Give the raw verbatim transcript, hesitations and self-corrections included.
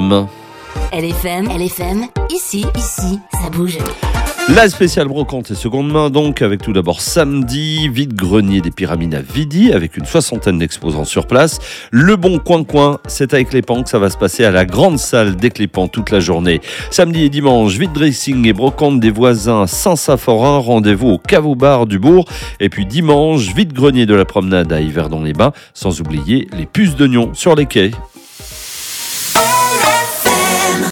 M. L F M, L F M, ici, ici, ça bouge. La spéciale brocante et seconde main, donc, avec tout d'abord samedi, vide-grenier des Pyramides à Vidy, avec une soixantaine d'exposants sur place. Le bon coin-coin, c'est avec les Clépan que ça va se passer à la grande salle des Clépan toute la journée. Samedi et dimanche, vide-dressing et brocante des voisins Saint-Saphorin, rendez-vous au caveau-bar du Bourg. Et puis dimanche, vide-grenier de la promenade à Yverdon-les-Bains, sans oublier les puces d'oignons sur les quais.